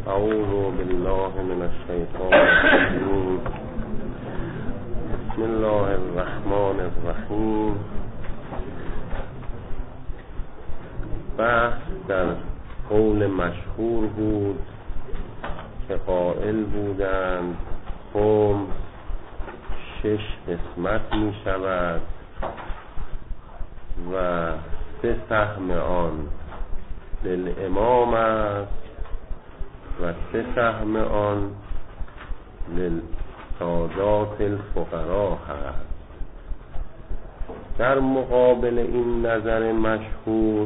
اعوذ بالله من الشیطان الرجیم. بسم الله الرحمن الرحیم. بحث در قول مشهور بود که قائل بودند خمس 6 قسمت می شود و 3 سهم آن للامام است و 3 سهم آن للسادات الفقراء هست. در مقابل این نظر مشهور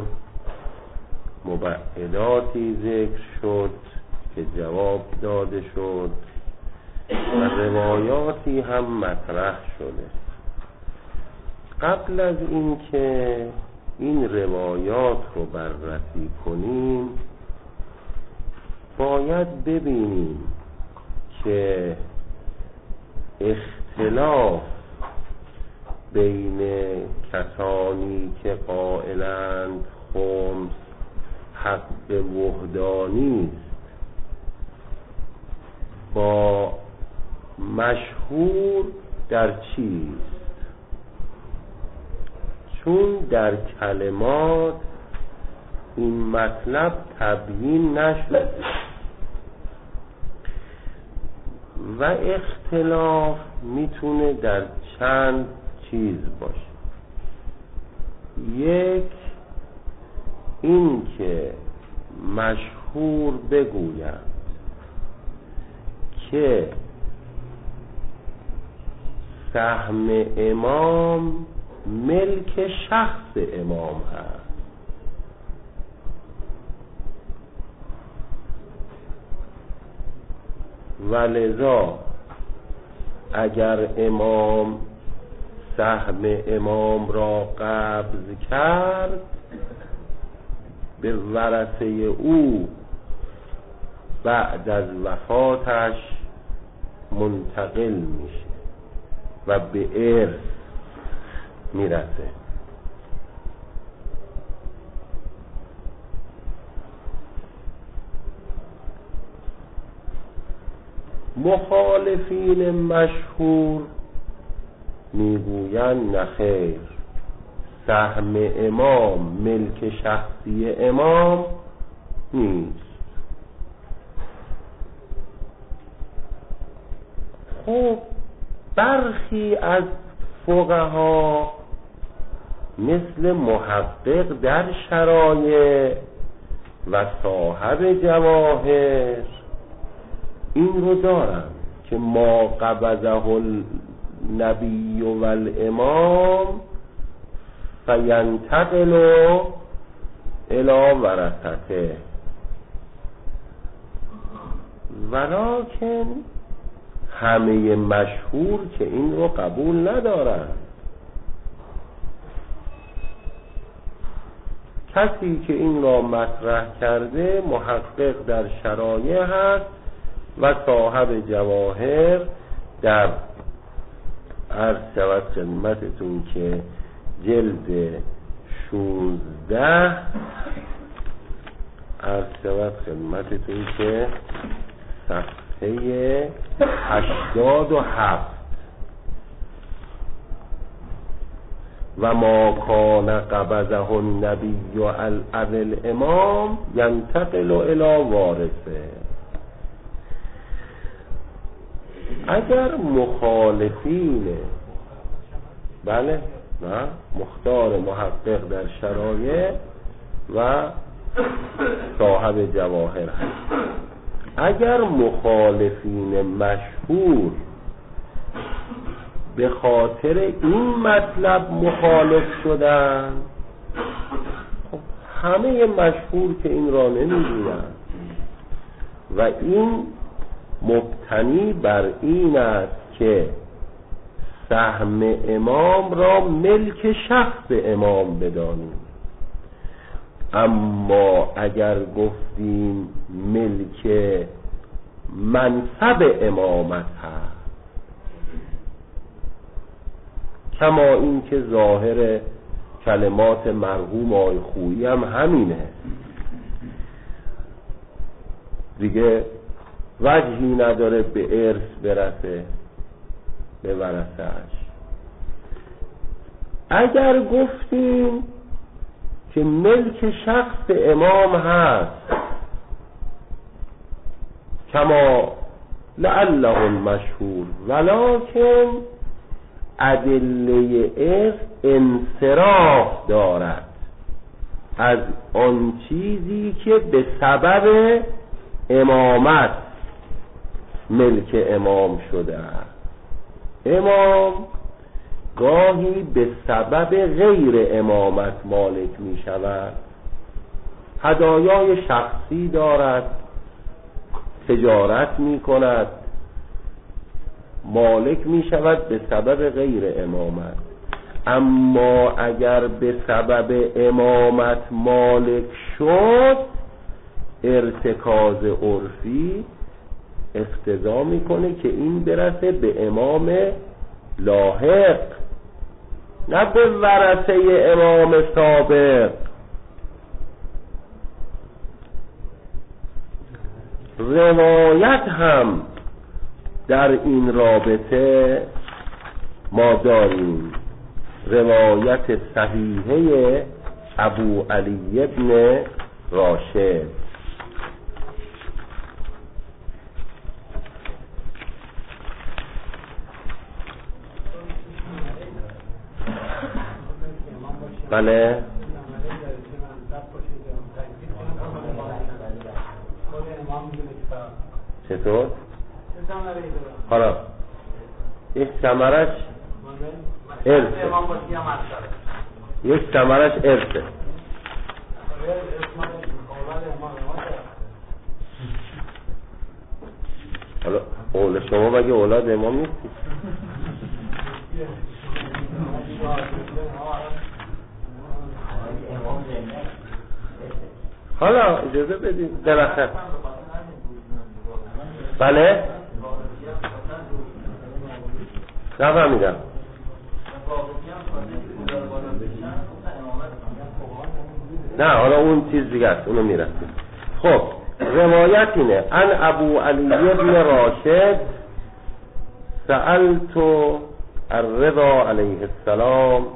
مبعداتی ذکر شد که جواب داده شد و روایاتی هم مطرح شده. قبل از اینکه این روایات رو بررسی کنیم باید ببینیم که اختلاف بین کسانی که قائلند خمس حق وحدانی با مشهور در چیست؟ چون در کلمات این مطلب تبیین نشد و اختلاف میتونه در چند چیز باشه. یک، این که مشهور بگوید که سهم امام ملک شخص امام هست و لذا اگر امام سهم امام را قبض کرد به ورثه او بعد از وفاتش منتقل میشه و به ارث میرسه. مخالفین مشهور میگویند نخیر، سهم امام ملک شخصی امام نیست. خب برخی از فقها مثل محقق در شرایع و صاحب جواهر این رو دارن که ما قبضه النبی و الامام فینتقل الی ورثته، ولکن همه مشهور که این رو قبول ندارن. کسی که این را مطرح کرده محقق در شرایع هست و صاحب جواهر در عرض شود خدمتتون که جلد 16 عرض شود خدمتتون که صفحه 87 و ما کان قبضه النبی و الامام ینتقل الی وارثه. اگر مخالفین بله نه مختار محقق در شرایع و صاحب جواهر هست، اگر مخالفین مشهور به خاطر این مطلب مخالف شدن، خب همه مشهور که این را نمی‌گویند و این مبتنی بر این است که سهم امام را ملک شخص امام بدانیم. اما اگر گفتیم ملک منصب امامت هست، کما این که ظاهر کلمات مرحوم آقای خویی هم همینه، دیگه وجهی نداره به ارث برسه به ورثه‌اش. اگر گفتیم که ملک شخص امام هست کما لعله المشهور، ولکن ادله ارث انصراف دارد از آن چیزی که به سبب امامت ملک امام شده است. امام گاهی به سبب غیر امامت مالک می شود، هدایای شخصی دارد، تجارت می کند، مالک می شود به سبب غیر امامت. اما اگر به سبب امامت مالک شد، ارتکاز عرفی اقتضا میکنه که این برسه به امام لاحق، نه به ورثه امام سابق. روایت هم در این رابطه ما داریم، روایت صحیحه ابو علی ابن راشد. بله چطور؟ حالا یک ثمرش ارثه، یک ثمرش ارثه. حالا اول شما مگه اولاد امام نیستی؟ حالا اجازه بدید درخت. بله نفهمیدم. نه حالا اون چیز دیگه است، اونو میرسیم. خب روایت اینه ان ابو علی ابن راشد سألت الرضا علیه السلام.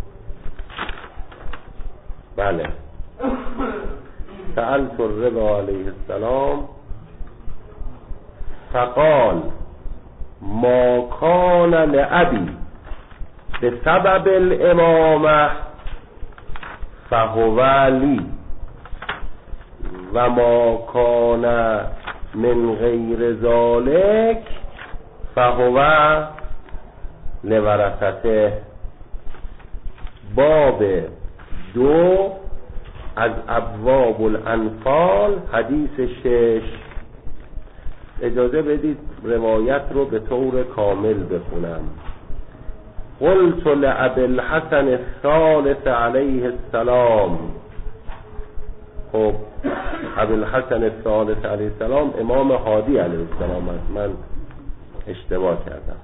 بله سألت الرضا علیه السلام فقال ما کان لأبی بسبب الامامه فهو لی و ما کان من غیر ذلک فهو لورثته. باب 2 از ابواب الانفال حدیث 6. اجازه بدید روایت رو به طور کامل بخونم. قلت لأبي الحسن الثالث علیه السلام. خب ابی الحسن الثالث علیه السلام امام هادی علیه السلام است، من اشتباه کردم.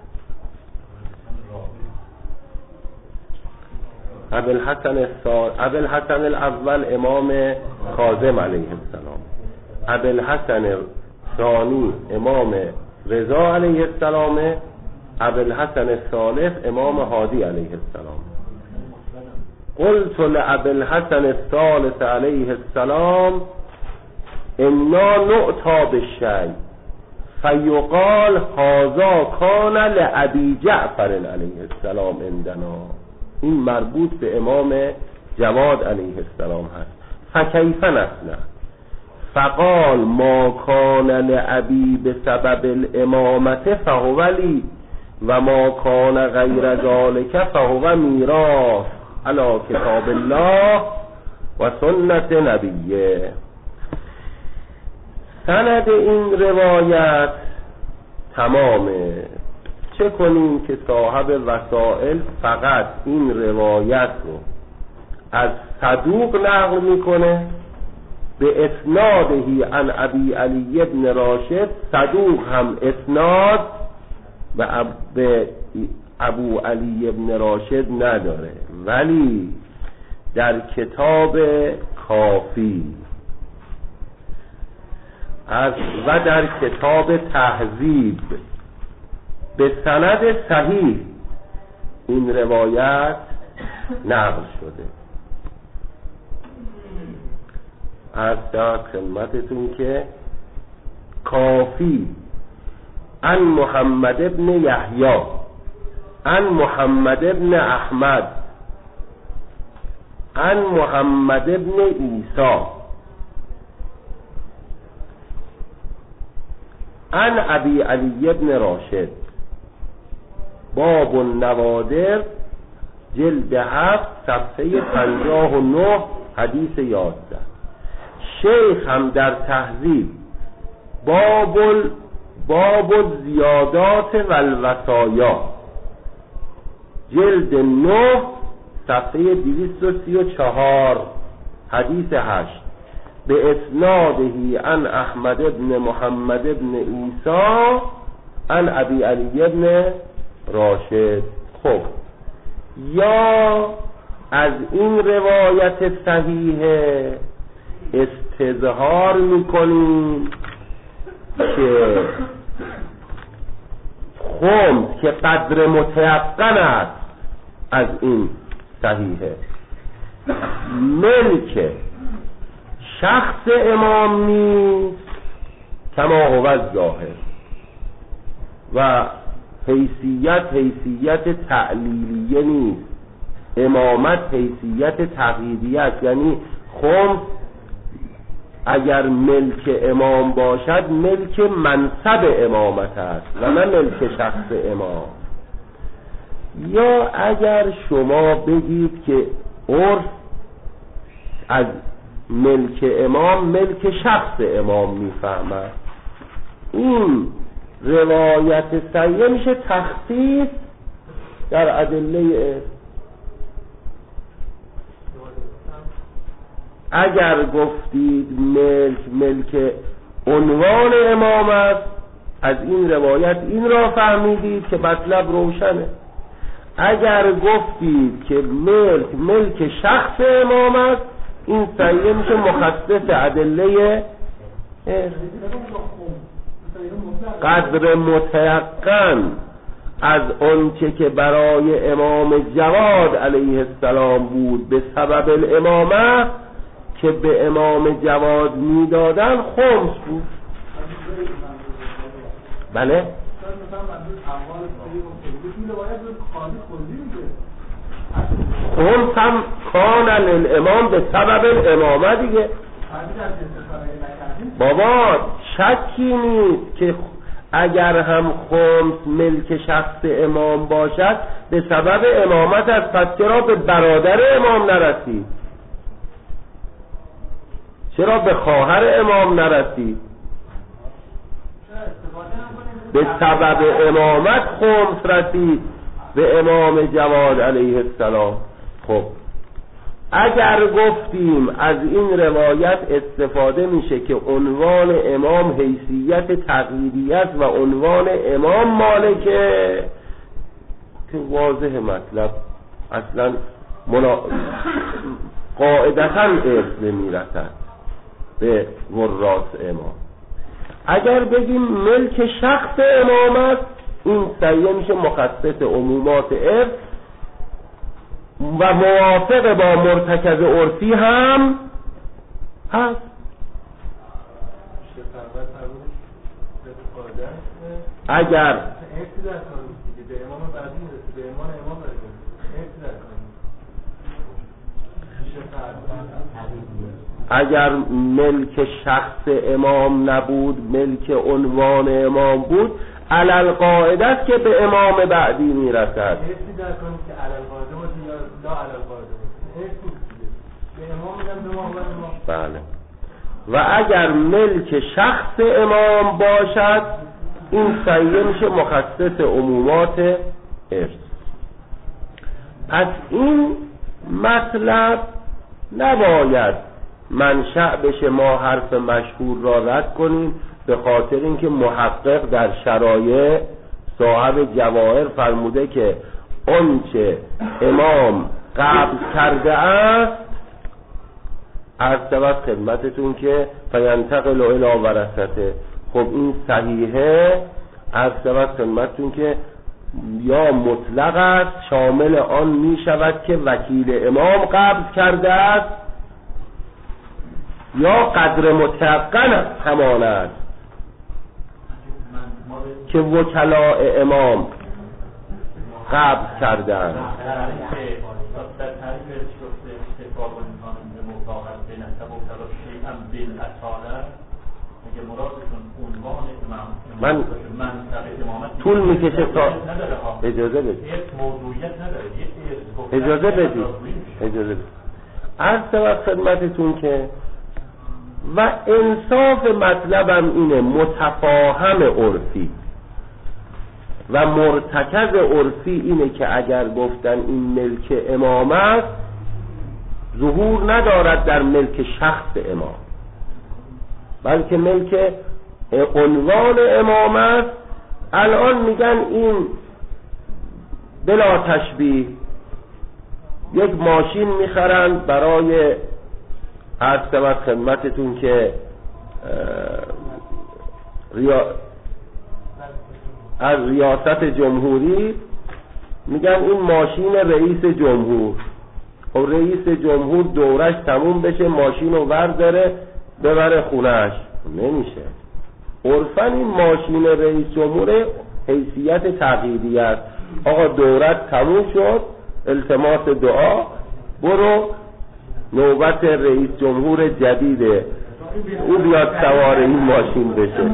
ابی الحسن الاول امام کاظم علیه السلام، ابی الحسن ثانی امام رضا علیه السلام، ابی الحسن الثالث امام هادی علیه السلام. قلت لأبي الحسن الثالث علیه السلام انا نؤتى بالشيء فیقال هذا کان لأبي جعفر علیه السلام عندنا. این مربوط به امام جواد علیه السلام هست. فکیف نصنع؟ فقال ما کان لأبی بسبب الامامت فهو لی و ما کان غیر ذلک فهو میراث علی کتاب الله و سنت نبیه. سند این روایت تمامه. چه کنیم که صاحب وسائل فقط این روایت رو از صدوق نقل میکنه به اسنادهی عن ابی علی ابن راشد. صدوق هم اسناد به ابو علی ابن راشد نداره، ولی در کتاب کافی و در کتاب تهذیب به سند صحیح این روایت نقل شده. عرض کرد خدمتتون که کافی عن محمد ابن یحیی عن محمد ابن احمد عن محمد ابن عیسی عن ابی علی ابن راشد باب النوادر جلد 7 صفحه 59 حدیث 11. شیخ هم در تهذیب باب الزیادات و الوصایا جلد 9 صفحه 234 حدیث 8 به اسنادهی عن احمد ابن محمد ابن عیسی عن ابی علی ابن راشد. خب یا از این روایت صحیح استظهار میکنیم که خمس که قدر متیقن است از این صحیحه ملک شخص امام نیست کما هو الظاهر و حیثیت تعلیلیه نیست، امامت حیثیت تقییدیه است. یعنی خمس اگر ملک امام باشد ملک منصب امامت است و نه ملک شخص امام. یا اگر شما بگید که عرف از ملک امام ملک شخص امام میفهمد، این روایت صحیح میشه تخصیص در ادله. اگر گفتید ملک عنوان امام است، از این روایت این را فهمیدید که مطلب روشنه. اگر گفتید که ملک شخص امام است، این صحیح میشه مخصص ادله قدر متیقن از آنچه که برای امام جواد علیه السلام بود به سبب الامامه که به امام جواد میدادن خمس بود. بله خمس هم کان للامام به سبب الامامه دیگه. بابا شکی نیست که اگر هم خمس ملک شخص امام باشد به سبب امامت است، پس چرا به برادر امام نرسید؟ چرا به خواهر امام نرسید؟ به سبب امامت خمس رسید به امام جواد علیه السلام. خب اگر گفتیم از این روایت استفاده میشه که عنوان امام حیثیت تقییدی است و عنوان امام مالکه، که واضح مطلب اصلا قاعدتا ارث نمیرسد به وراث امام. اگر بگیم ملک شخص امام است، این صحیح میشه مخصص عمومات ارث و موافق با مرتکز عرفی هم هست. اگر ملک شخص امام نبود، ملک عنوان امام بود، علل قاعده است که به امام بعدی میرسد. بله. و اگر ملک شخص امام باشد، این صحیح میشه مخصص عمومات ارث. از این مطلب نباید منشأ بشه ما حرف مشهور را رد کنیم، به خاطر اینکه محقق در شرایع صاحب جواهر فرموده که آنچه امام قبض کرده است عرض شود خدمتتون که فینتقل الی ورثته. خب این صحیحه، عرض شود خدمتتون که یا مطلق است، شامل آن می شود که وکیل امام قبض کرده است، یا قدر متیقن همان است که وکلاء امام قبض کرده است. من طول میکشه تا اجازه بدید عرض شود خدمتتون که و انصاف مطلبم اینه، متفاهم عرفی و مرتکز عرفی اینه که اگر گفتن این ملک امام است، ظهور ندارد در ملک شخص امام، بلکه ملک عنوان امام است. الان میگن این بلا تشبیه یک ماشین میخرند برای عرض شود خدمتتون که از ریاست جمهوری، میگن این ماشین رئیس جمهور. خب رئیس جمهور دورش تموم بشه، ماشین رو برداره ببره خونهش، نمیشه. عرفاً این ماشین رئیس جمهور حیثیت تقییدی است. آقا دورت تموم شد، التماس دعا، برو نوبت رئیس جمهور جدیده، او بیاد سوار این ماشین بشه.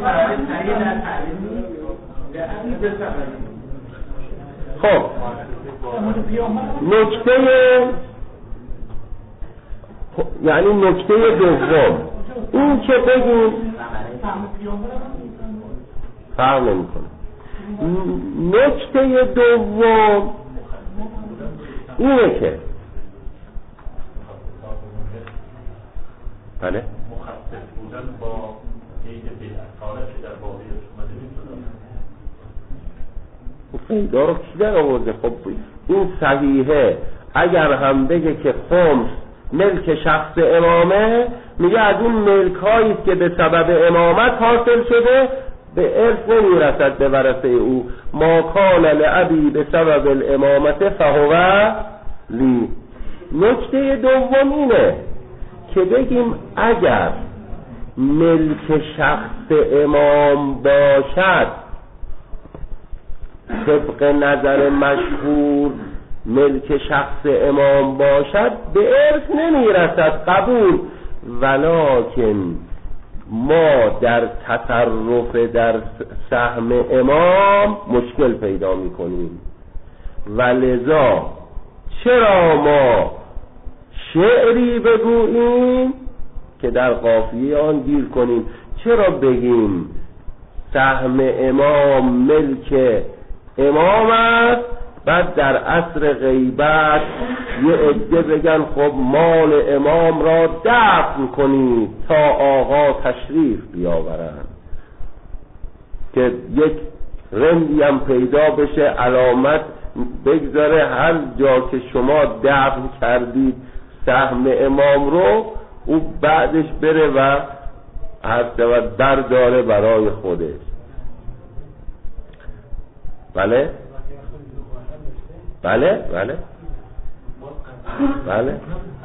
خب نکته دوم این که بگیم فرق نمی‌کنه. نکته دوم اینه که بله مخصص بودن با قید بدعت که در واقع قیدا رو کی در آورده؟ خب این صحیحه. اگر هم بگه که خمس ملک شخص امامه، میگه از اون ملک هایی که به سبب امامت حاصل شده به ارث نمیرسد به ورثه او. ما کان لعبی به سبب الامامت فهو لی. نکته دوم اینه که بگیم اگر ملک شخص امام باشد، طبق نظر مشهور ملک شخص امام باشد، به ارث نمیرسد، قبول. ولکن ما در تصرف در سهم امام مشکل پیدا میکنیم، ولذا چرا ما شعری بگوییم که در قافیه آن گیر کنیم؟ چرا بگیم سهم امام ملک امام است، بعد در عصر غیبت یه عده بگن خب مال امام را دفن کنید تا آقا تشریف بیاورند، که یک رندی هم پیدا بشه، علامت بگذاره هر جا که شما دفن کردید سهم امام رو، او بعدش بره و هر برداره برای خودش. بله بله بله بله.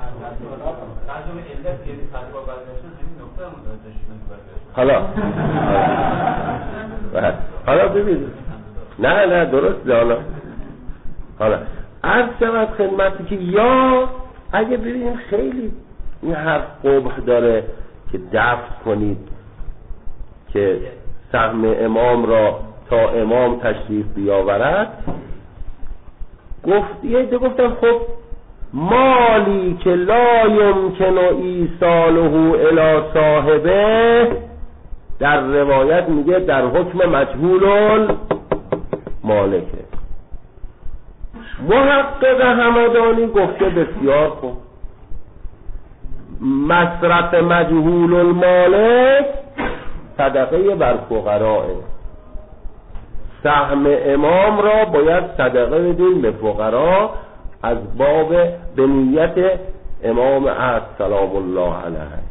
حالا ببینید، نه درست. حالا عرض شود خدمتی که یا اگه ببینیم خیلی این حرف قبح داره که دفع کنید که سهم امام را تا امام تشریف بیاورد، گفتم خب مالی که لا یمکن ایصاله الی صاحبه، در روایت میگه در حکم مجهول مالکه. محقق همدانی گفته بسیار خوب، مصرف مجهول المالک صدقه بر فقراه. سهم امام را باید صدقه بدیم به فقرا از باب به نیت امام عصر سلام الله علیه.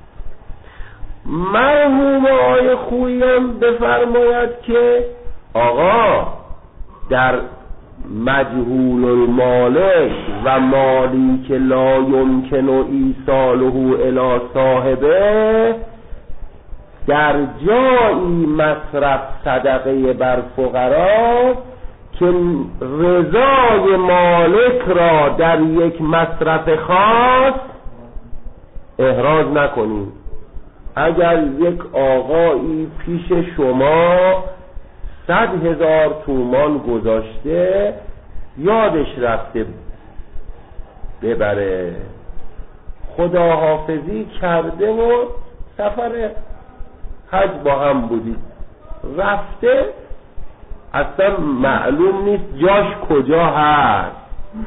مرحوم آقای خویی هم بفرماید که آقا در مجهول المالک و مالی که لا یمکن ایصاله الی صاحبه در جایی مصرف صدقه بر فقرا که رضای مالک را در یک مصرف خاص احراز نکنید. اگر یک آقایی پیش شما 100,000 تومان گذاشته یادش رفته ببره، خداحافظی کرده و سفر حج با هم بودید رفته، اصلا معلوم نیست جاش کجا هست،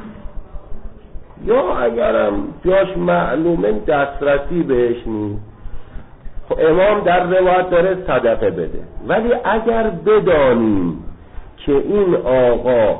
یا اگرم جاش معلومه دسترسی بهش نیست. امام در روایت داره صدقه بده. ولی اگر بدانیم که این آقا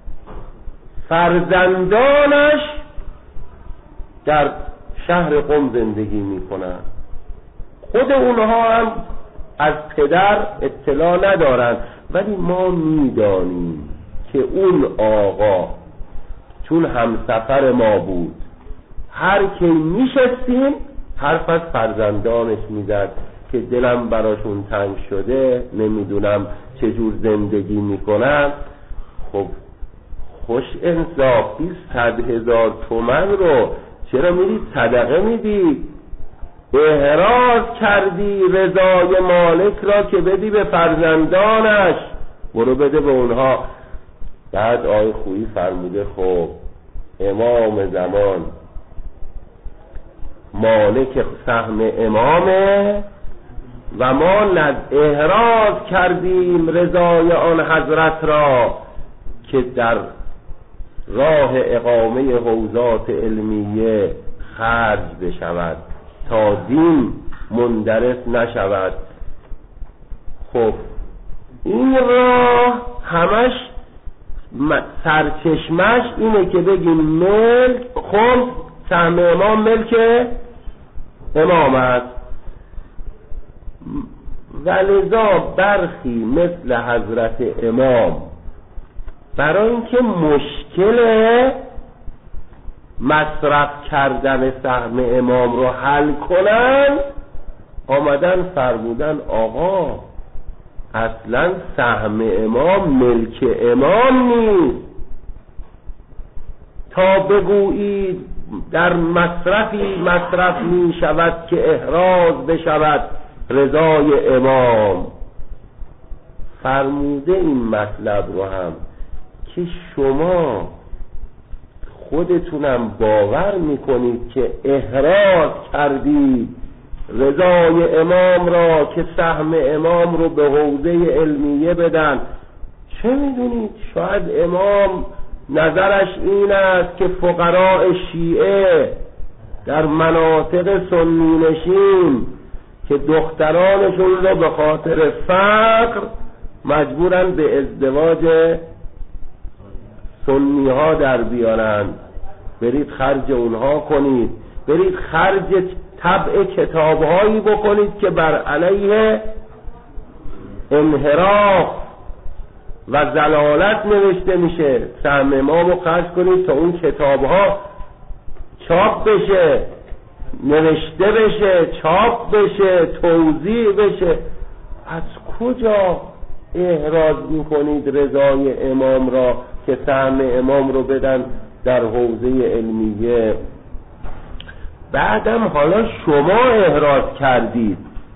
فرزندانش در شهر قم زندگی میکنن، خود اونها هم از پدر اطلاع ندارن، ولی ما میدانیم که اون آقا چون همسفر ما بود هر کی میشستیم حرف از فرزندانش میزد که دلم براشون تنگ شده، نمیدونم چجور زندگی میکنن. خب خوش انصافی 100,000 تومان رو چرا میری صدقه میدی؟ احراز کردی رضای مالک را که بدی به فرزندانش، برو بده به اونها. بعد آقای خویی فرموده خب امام زمان مالک سهم امامه و ما احراز کردیم رضای آن حضرت را که در راه اقامه حوزات علمیه خرج بشود تا دین مندرس نشود. خب این راه همش سرچشمش اینه که بگیم ملک خب سهم امام ملک امام است، ولذا برخی مثل حضرت امام برای اینکه مشکل مصرف کردن سهم امام رو حل کنن آمدن فرمودن آقا اصلا سهم امام ملک امام نیست، تا بگویید در مصرفی مصرف می شود که احراز بشود رضای امام. فرموده این مطلب رو هم که شما خودتونم باور میکنید که احراز کردید رضای امام را که سهم امام رو به حوزه علمیه بدن. چه میدونید شاید امام نظرش این است که فقراء شیعه در مناطق سنی نشین که دخترانشون رو به خاطر فقر مجبورن به ازدواج سنی ها در بیارن، برید خرج اونها کنید، برید خرج طبع کتاب هایی بکنید که بر علیه انحراف و ضلالت نوشته میشه، سهم امام رو خرج کنید تا اون کتاب ها چاپ بشه، نوشته بشه، چاپ بشه، توزیع بشه. از کجا احراز میکنید رضای امام را که سهم امام رو بدن در حوزه علمیه؟ بعدم حالا شما احراز کردید،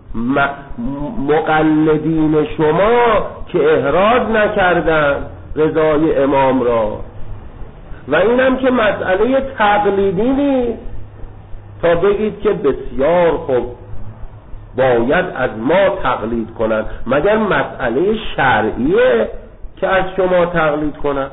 مقلدین شما که احراز نکردن رضای امام را، و اینم که مسئله تقلیدی نیست تا بگید که بسیار خوب باید از ما تقلید کنن، مگر مسئله شرعیه که از شما تقلید کنن؟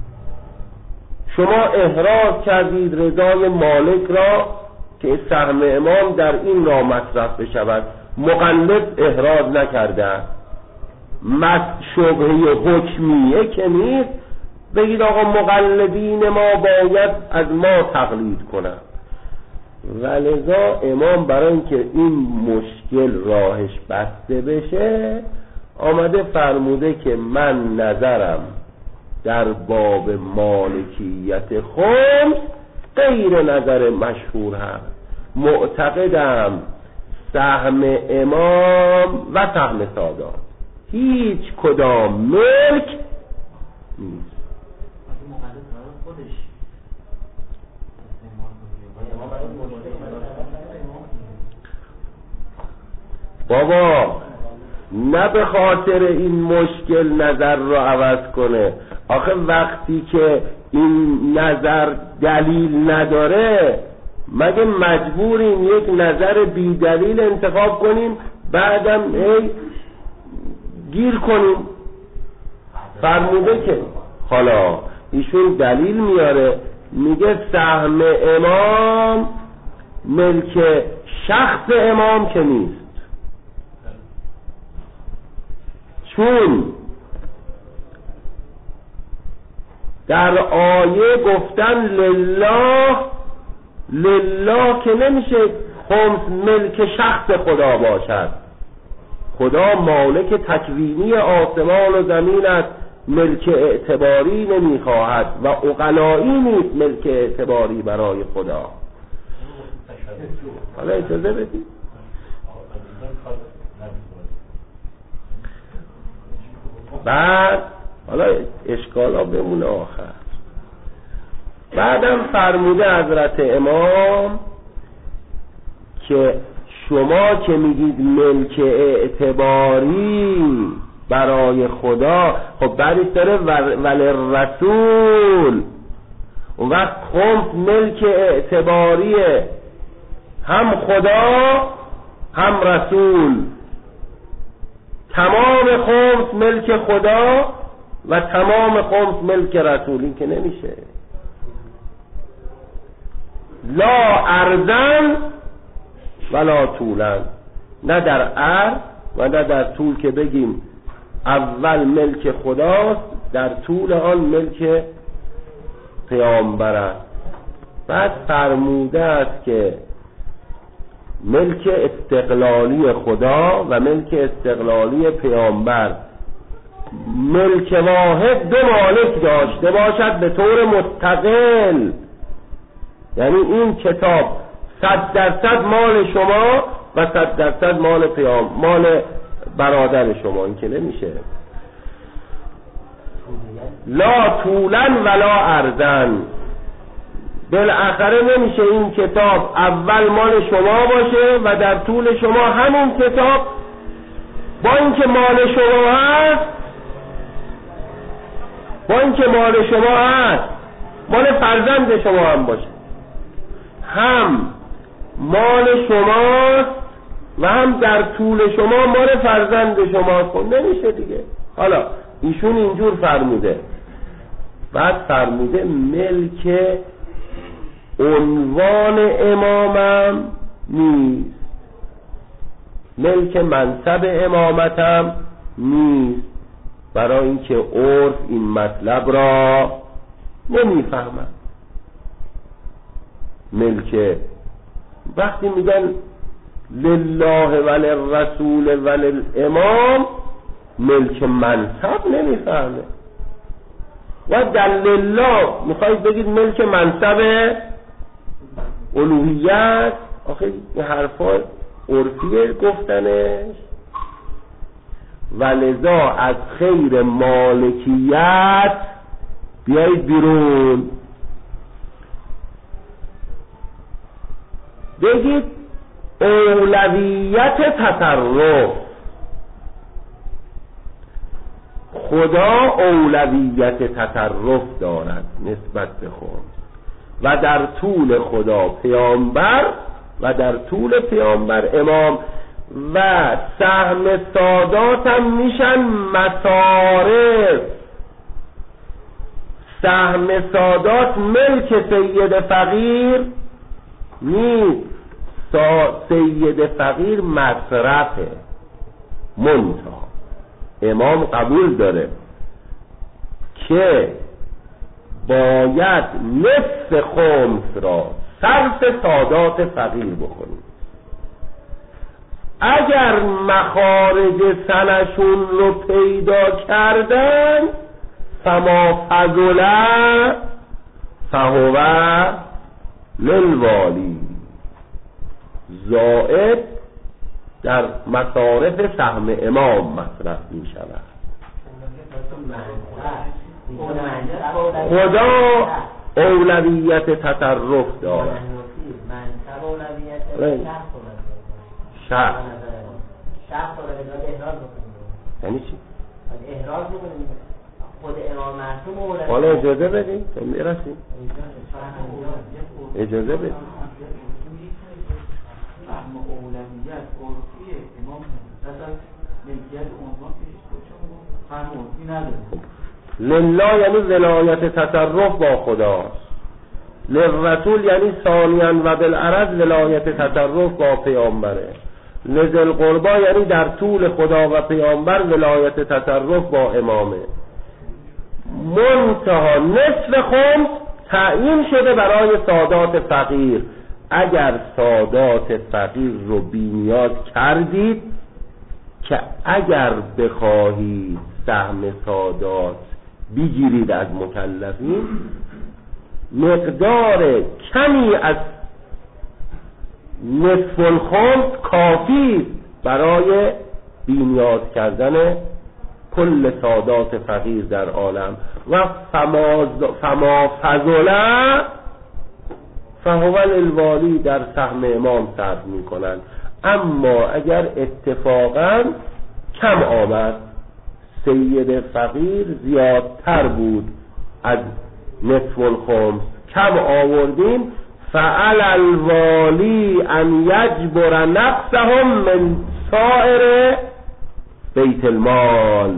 شما احراز کردید رضای مالک را که سهم امام در این راه مصرف بشود، مقلد احراز نکرده، شبهه حکمیه که نیست بگید آقا مقلدین ما باید از ما تقلید کنن. و لذا امام برای اینکه این مشکل راهش بسته بشه آمده فرموده که من نظرم در باب مالکیت خمس غیر نظر مشهور هست، معتقدم سهم امام و سهم سادات هیچ کدام ملک نیست. بابا نه به خاطر این مشکل نظر رو عوض کنه. آخه وقتی که این نظر دلیل نداره مگه مجبوریم یک نظر بی دلیل انتخاب کنیم بعدم گیر کنیم؟ فرموده که حالا ایشون دلیل میاره، میگه سهم امام ملک شخص امام که نیست، چون در آیه گفتن لله که نمیشه خمس ملک شخص خدا باشد. خدا مالک تکوینی آسمان و زمین است، ملک اعتباری نمیخواهد و عقلایی نیست ملک اعتباری برای خدا. حالا اجازه بدید بعد حالا اشکالا بمونه آخر. بعدم فرموده حضرت امام که شما که میگید ملک اعتباری برای خدا، خب بعدش داره ولی رسول، اون وقت خمس ملک اعتباریه، هم خدا هم رسول، تمام خمس ملک خدا و تمام خمس ملک رسول. این که نمیشه. لا ارزن ولا طولن، نه در عرض و نه در طول که بگیم اول ملک خداست در طول آن ملک پیامبر است. بعد فرموده است که ملک استقلالی خدا و ملک استقلالی پیامبر ملک واحد دو مالک داشته باشد به طور مستقل، یعنی این کتاب 100% مال شما و 100% مال برادر شما. این که نمیشه. لا طولن ولا ارزن، بالاخره نمیشه این کتاب اول مال شما باشه و در طول شما همین کتاب با اینکه مال شما هست مال فرزند شما هم باشه، هم مال شماست و هم در طول شما مال فرزند شماست. خب نمیشه دیگه. حالا ایشون اینجور فرموده. بعد فرموده ملک عنوان امامم نیست، ملک منصب امامتم نیست، برای اینکه عرف این مطلب را نمیفهمد. ملک وقتی میگن لله و للرسول و للامام، ملک منصب نمیفهمه. و در لله میخواید بگید ملک منصب الوهیت، آخه این حرفا عرفیه گفتنش. و لذا از خیر مالکیت بیایید بیرون، بگید اولویت تصرف. خدا اولویت تصرف دارد نسبت به خود و در طول خدا پیامبر و در طول پیامبر امام و سهم سادات هم میشن مصارف. سهم سادات ملک سید فقیر نیست، سید فقیر مصرفه. منتها امام قبول داره که باید نصف خمس را صرف سادات فقیر بکنیم. اگر مخارج سنشون رو پیدا کردن فما فضله فهو للوالی، زائد در مصارف سهم امام مصرف می شود. خدا اولویت تصرف دارد. شخص یعنی چی؟ احراز میکنیم خود امام معصوم اولویت. حالا اجازه بدیم تا میرسیم. اجازه بدیم. فهم اولویت عرفی امام مثلا ملکیت عنوان فهم عرفی نداره. لله یعنی ولایت تصرف با خداست. للرسول یعنی ثانیاً و بالعرض ولایت تصرف با پیامبره. لذل قربا یعنی در طول خدا و پیامبر ولایت تصرف با امامه. منتها نصف خمس تعیین شده برای سادات فقیر. اگر سادات فقیر رو بی‌نیاز کردید که اگر بخواهید سهم سادات بگیرید از مکلفین، مقدار کمی از نصف الخمس کافی برای بی‌نیاز کردن کل سادات فقیر در عالم. و فما فضله فهو للوالی در سهم امام صرف می کنند. اما اگر اتفاقا کم آمد، سید فقیر زیادتر بود از نصف الخمس، کم آوردیم، فعل الوالی ان یجبر نفسهم من سائر بیت المال.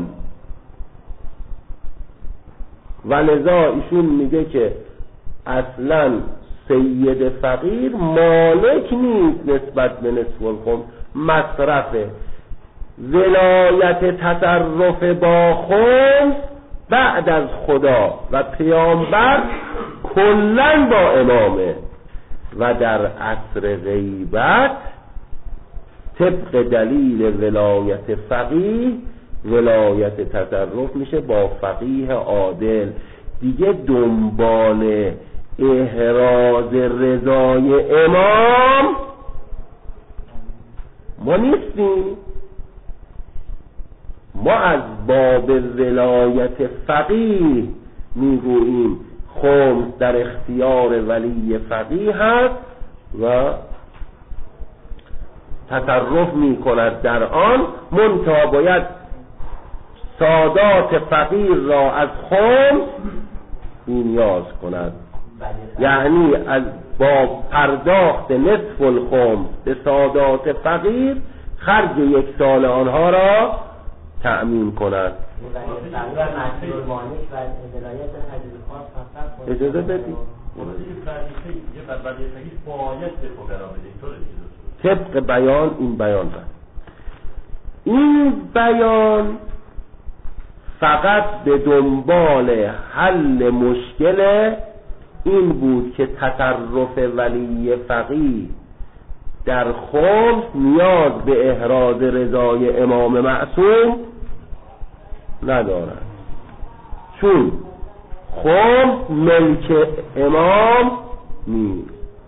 ولذا ایشون میگه که اصلا سید فقیر مالک نیست نسبت به نصف الخمس، مصرفه. ولایت تصرف با خمس بعد از خدا و پیامبر کلن با امامه. و در عصر غیبت طبق دلیل ولایت فقیه ولایت تصرف میشه با فقیه عادل. دیگه دنبال احراز رضای امام ما نیستیم. ما از باب ولایت فقیه میگوییم خمس در اختیار ولی فقیه هست و تصرف میکند در آن، منتها باید سادات فقیر را از خمس بی‌نیاز کند. یعنی از با پرداخت نصف الخمس به سادات فقیر خرج یک سال آنها را تأمین کند. اجازه بدید طبق بیان این بیان بود. این بیان فقط به دنبال حل مشکل این بود که تصرف ولی فقیه در خمس نیاز به احراز رضای امام معصوم ندارد، چون خمس ملک امام نیست.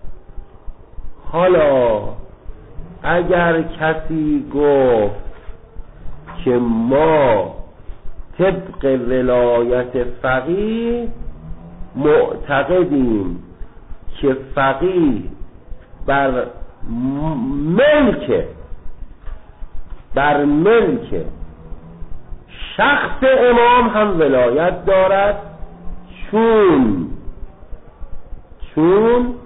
حالا اگر کسی گفت که ما طبق ولایت فقیه معتقدیم که فقیه بر ملک شخص امام هم ولایت دارد، چون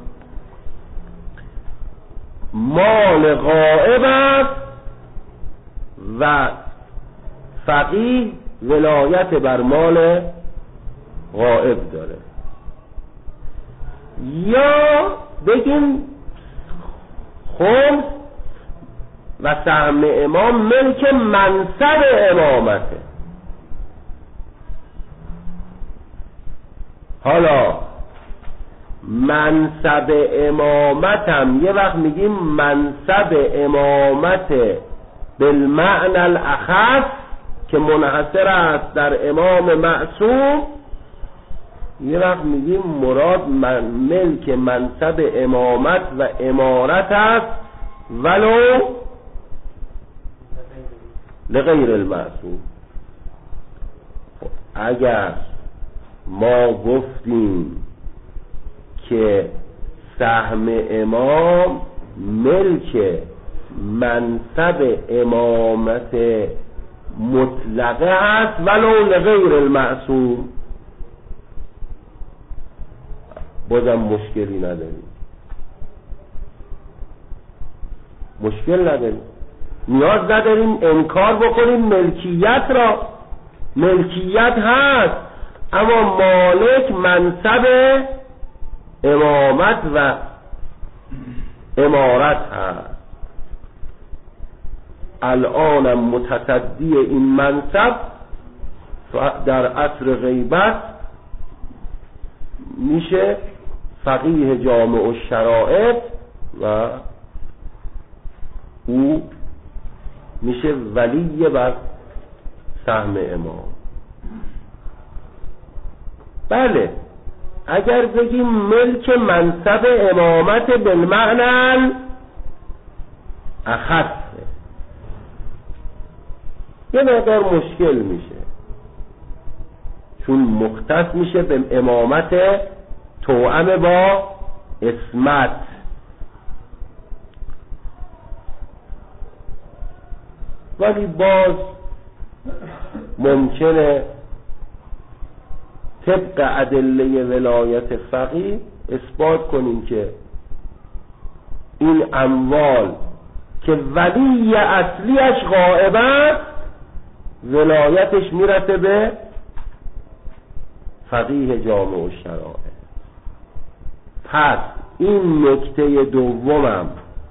مال غائب است و فقیه ولایت بر مال غائب داره. یا بگیم خمس و سهم امام ملک منصب امامته. حالا منصب امامتم، یه وقت میگیم منصب امامت بالمعنى الاخص که منحصر است در امام معصوم، یه وقت میگیم مراد ملک منصب امامت و امارت است ولو لغیر المعصوم. اگر ما گفتیم که سهم امام ملک منصب امامت مطلقه است ولو لغیر المعصوم، بازم مشکلی نداریم، مشکل نداریم، نیاز نداریم انکار بکنیم ملکیت را. ملکیت هست اما مالک منصب امامت و امارت هست. الان متصدی این منصب در عصر غیبت میشه فقیه جامع الشرائط و او میشه ولی بر سهم امام. بله اگر بگیم ملک منصب امامت بالمعنى اخص یه مقدار مشکل میشه، چون مختص میشه به امامت توأم با اسمت. ولی باز ممکنه طبق ادله ولایت فقیه اثبات کنیم که این اموال که ولی اصلیش غائب است ولایتش میرسه به فقیه جامع الشرائع. پس این نکته دومم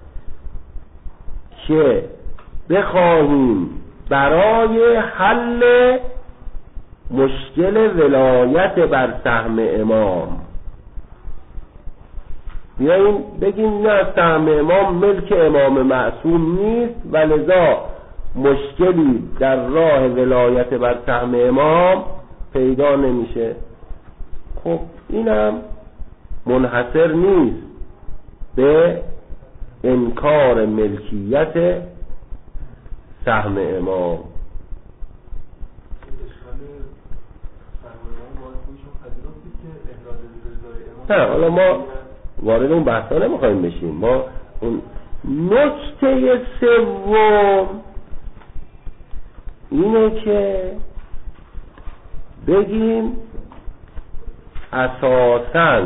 که بخواهیم برای حل مشکل ولایت بر سهم امام بیاییم بگیم نه سهم امام ملک امام معصوم نیست و لذا مشکلی در راه ولایت بر سهم امام پیدا نمیشه. خب اینم منحصر نیست به انکار ملکیت سهم امام. نه حالا ما وارد اون بحثا نمیخوایم بشیم. ما اون نکته سوم اینه که بگیم اساساً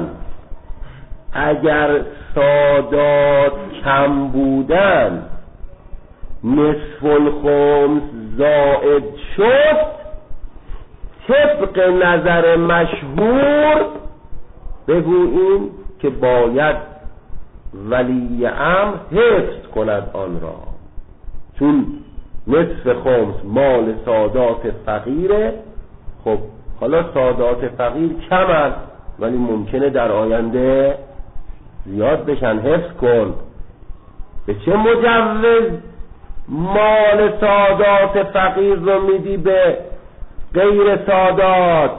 اگر سادات کم بودن نصف الخمس زائد شد، طبق نظر مشهور بگوییم که باید ولی امر حفظ کند آن را، چون نصف خمس مال سادات فقیره. خب حالا سادات فقیر کم است ولی ممکنه در آینده زیاد بشن، حفظ کن. به چه مجوز مال سادات فقیر رو میدی به غیر سادات؟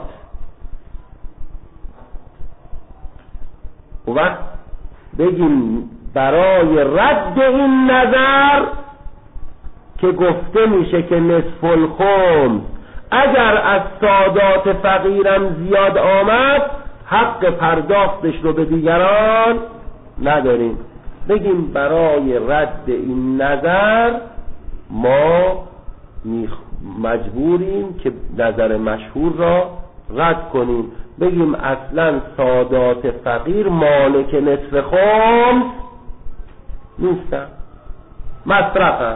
و وقت بگیم برای رد این نظر که گفته میشه که نصف الخمس اگر از سادات فقیرم زیاد آمد حق پرداختش رو به دیگران نداریم، بگیم برای رد این نظر ما مجبوریم که نظر مشهور را رد کنیم، بگیم اصلا سادات فقیر مالک نصف خمس نیستن، مصرفن.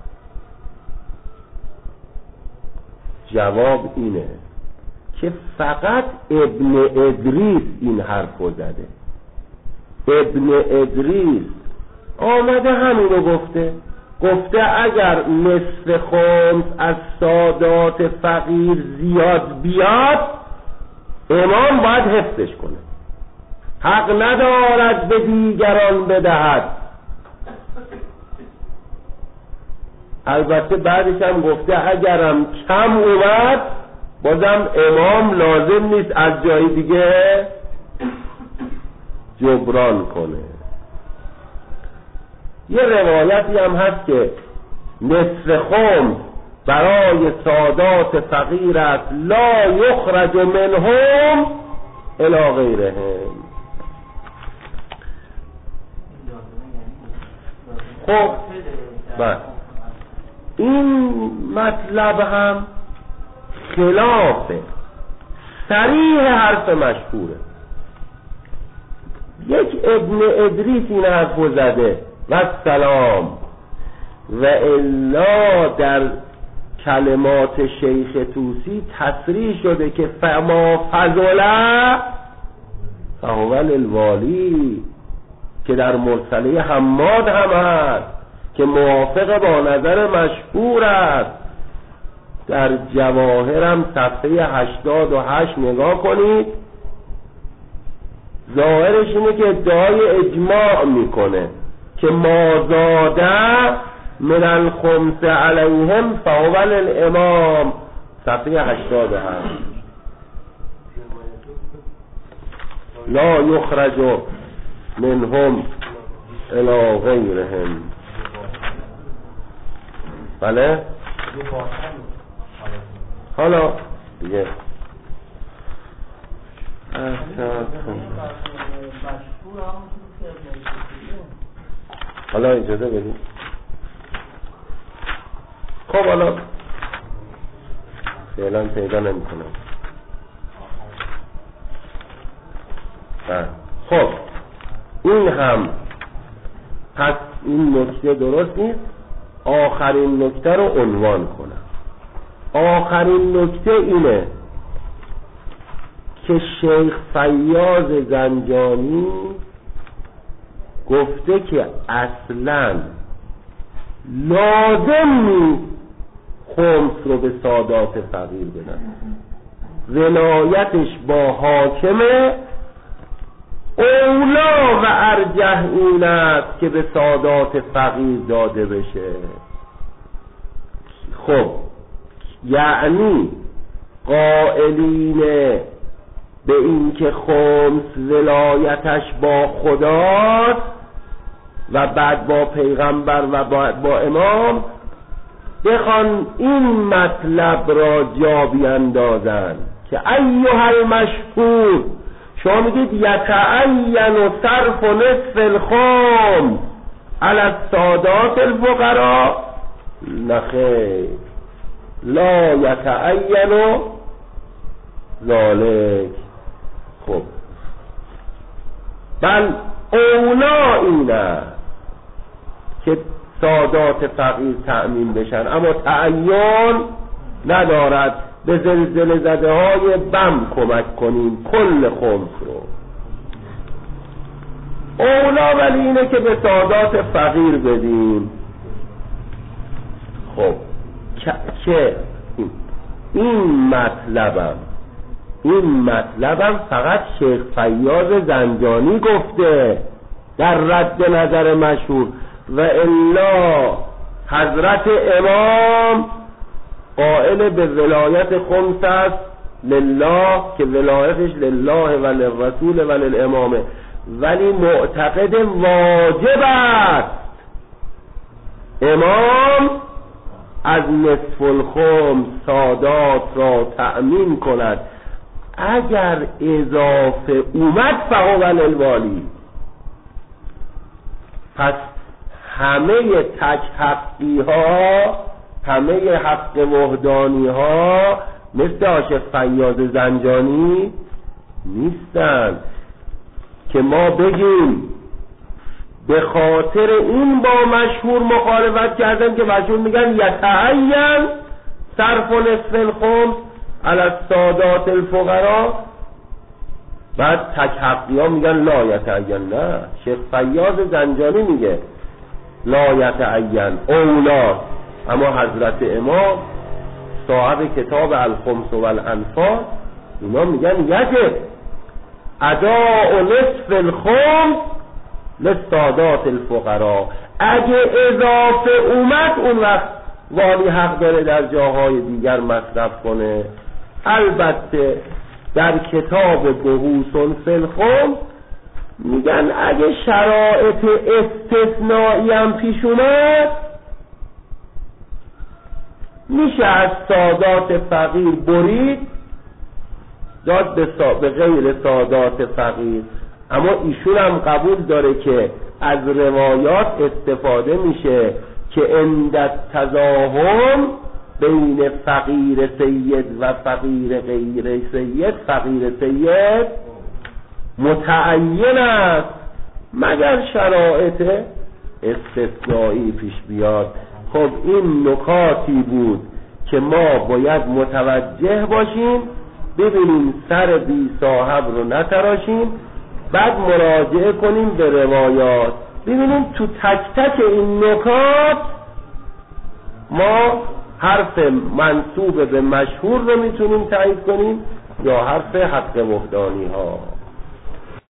جواب اینه که فقط ابن ادریس این حرفو زده. ابن ادریس آمده همینو گفته اگر نصف خمس از سادات فقیر زیاد بیاد امام باید حفظش کنه. حق ندارد به دیگران بدهد. البته بعدش هم گفته اگرم کم اومد بازم امام لازم نیست از جای دیگه جبران کنه. یه روایتی هم هست که نصف خمس برای سادات فقیر است، لا یخرج منهم الی غیرهم. خب این مطلب هم خلاف صریح حرف مشهوره. یک ابن ادریس این حرف زده و سلام، و الا در کلمات شیخ طوسی تصریح شده که فما فضله فهو للوالی، که در مرسله حماد هم هست که موافق با نظر مشهور است. در جواهرم صفحه 88 نگاه کنید، ظاهرش اینه که ادعای اجماع میکنه که مازاده من الخمس علیهم فهو للامام، صفحه 88. لا یخرج منهم الی غیرهم. بله حالا دیگه حالا اجازه بدید. خب حالا فعلا پیدا نمی کنم. خب این هم پس این نکته درست نیست. آخرین نکته رو عنوان کنم. آخرین نکته اینه که شیخ فیاض زنجانی گفته که اصلاً لازم نیست خمس رو به سادات فقیر بدن، ولایتش با حاکمه، اولا و ارجح این است که به سادات فقیر داده بشه. خب یعنی قائلین به این که خمس ولایتش با خداست و بعد با پیغمبر و بعد با امام، بخوان این مطلب را جا بیندازن که ایها المشهور، شما میگید یتعین صرف نصف الخمس علی السادات الفقراء، نخیر، لا یتعین ذالک. خب بل اولا اینه که سادات فقیر تأمین بشن، اما تعین ندارد. به زلزله زده های بم کمک کنیم کل خمس رو. اولا ولی اینه که به سادات فقیر بدیم. خب که این مطلبم فقط شیخ فیاض زنجانی گفته در رد نظر مشهور، و الا حضرت امام قائل به ولایت خمس است لله، که ولایتش لله و للرسول و للامامه، ولی معتقد واجب است امام از نصف الخمس سادات را تأمین کند. اگر اضافه اومد فهو للوالی. پس همه تک حقی ها، همه حق وحدانی ها مثل آشف فیاض زنجانی نیستن که ما بگیم به خاطر این با مشهور مخالفت کردن که مشهور میگن یتعین صرف نصف الخمس علی السادات الفقراء، بعد تک حقی ها میگن لا یتعین. نه، شیخ فیاض زنجانی میگه لا یتعین اولا، اما حضرت امام صاحب کتاب الخمس و الانفال اینا میگن یجب. اداء نصف الخمس للسادات الفقراء. اگه اضافه اومد اون وقت والی حق داره در جاهای دیگر مصرف کنه. البته در کتاب بحوث فی الخمس میگن اگه شرایط استثنایی هم پیش اومد میشه از سادات فقیر برید داد به غیر سادات فقیر. اما ایشون هم قبول داره که از روایات استفاده میشه که عند تزاحم بین فقیر سید و فقیر غیر سید، فقیر سید متعین است مگر شرایط استثنایی پیش بیاد. خب این نکاتی بود که ما باید متوجه باشیم، ببینیم سر بی صاحب رو نتراشیم، بعد مراجعه کنیم به روایات، ببینیم تو تک تک این نکات ما حرف منسوب به مشهور رو میتونیم تایید کنیم یا حرف حق وحدانی ها.